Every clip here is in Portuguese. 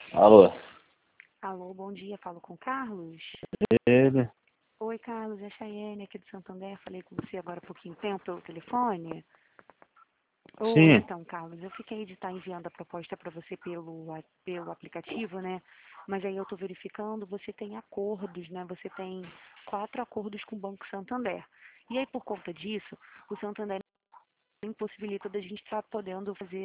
Alô? Alô, bom dia, falo com o Carlos. Ele? Oi, Carlos, é a Chayenne aqui do Santander. Falei com você agora há pouquinho tempo pelo telefone. Oi, Sim. então, Carlos, eu fiquei de estar enviando a proposta para você pelo aplicativo, né? Mas aí eu estou verificando, você tem acordos, né? Você tem 4 acordos com o Banco Santander. E aí, por conta disso, o Santander impossibilita da gente estar podendo fazer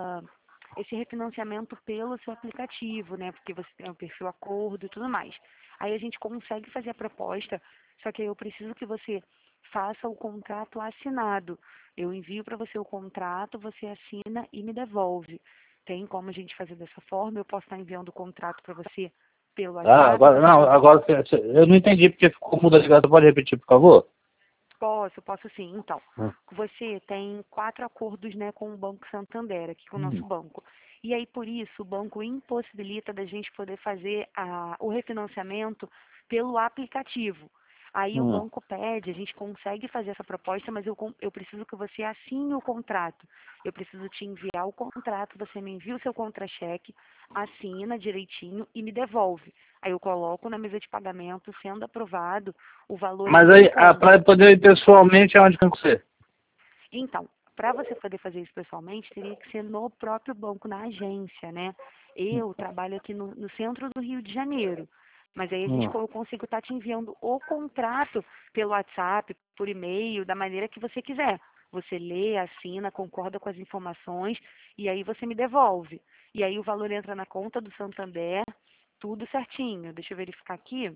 esse refinanciamento pelo seu aplicativo, né? Porque você tem um perfil acordo e tudo mais. Aí a gente consegue fazer a proposta, só que aí eu preciso que você faça o contrato assinado. Eu envio para você o contrato, você assina e me devolve. Tem como a gente fazer dessa forma? Eu posso estar enviando o contrato para você pelo Ah, WhatsApp, agora, você não, consegue. agora eu não entendi porque ficou muda de ligado. Pode repetir, por favor? Posso sim. Então, Hum. você tem 4 acordos, né, com o Banco Santander, aqui com o nosso Hum. banco. E aí, por isso, o banco impossibilita da gente poder fazer o refinanciamento pelo aplicativo. Aí o Hum. banco pede, a gente consegue fazer essa proposta, mas eu preciso que você assine o contrato. Eu preciso te enviar o contrato, você me envia o seu contra-cheque, assina direitinho e me devolve. Aí eu coloco na mesa de pagamento, sendo aprovado, o valor Mas entra em aí, para conta. poder ir pessoalmente, aonde que você? Então, para você poder fazer isso pessoalmente, teria que ser no próprio banco, na agência, né? Eu trabalho aqui no centro do Rio de Janeiro, mas aí Hum. eu consigo estar te enviando o contrato pelo WhatsApp, por e-mail, da maneira que você quiser. Você lê, assina, concorda com as informações e aí você me devolve. E aí o valor entra na conta do Santander, tudo certinho. Deixa eu verificar aqui.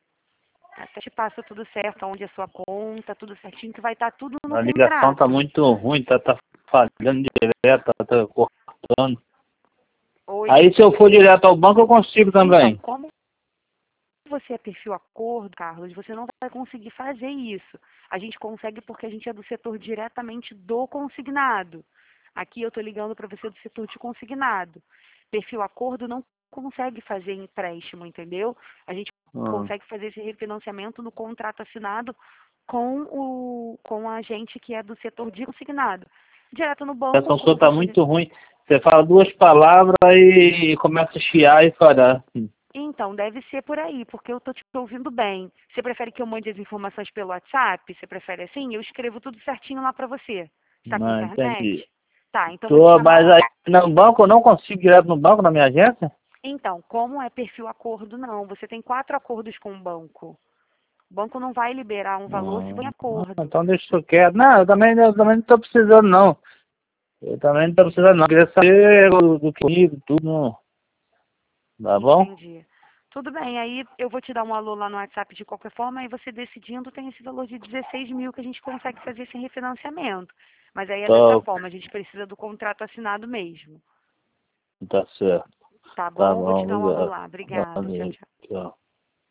Até te passa tudo certo, onde é a sua conta, tudo certinho, que vai estar tudo no A ligação tá contrato. muito ruim, tá falhando direto, tá cortando. Oi? Aí se eu for direto ao banco, eu consigo Então, também. como você é perfil acordo, Carlos, você não vai conseguir fazer isso. A gente consegue porque a gente é do setor diretamente do consignado. Aqui eu estou ligando para você do setor de consignado. Perfil acordo não consegue fazer empréstimo, entendeu? A gente Hum. consegue fazer esse refinanciamento no contrato assinado com a gente que é do setor de consignado. Direto no A banco, ligação como tá você. muito ruim. Você fala duas palavras e começa a chiar e parar. Então, deve ser por aí, porque eu estou te ouvindo bem. Você prefere que eu mande as informações pelo WhatsApp? Você prefere assim? Eu escrevo tudo certinho lá para você. Está com Não, internet? entendi. Tá, então vou te Mas mandar. aí no banco, eu não consigo ir direto no banco, na minha agência? Então, como é perfil acordo, não. Você tem 4 acordos com o banco. O banco não vai liberar um valor se for em acordo. Então deixa isso quieto. Não, eu também não estou precisando, não. Eu também não estou precisando, não. Eu queria saber do comigo, tudo. Tá bom? Entendi. Tudo bem, aí eu vou te dar um alô lá no WhatsApp de qualquer forma, aí você decidindo tem esse valor de 16 mil que a gente consegue fazer esse refinanciamento. Mas aí é dessa Tá, forma, a gente precisa do contrato assinado mesmo. tá certo. Tá Tá bom? Vou bom, te dar um alô obrigado. lá. Obrigada. Tchau, Valeu, tchau. tchau.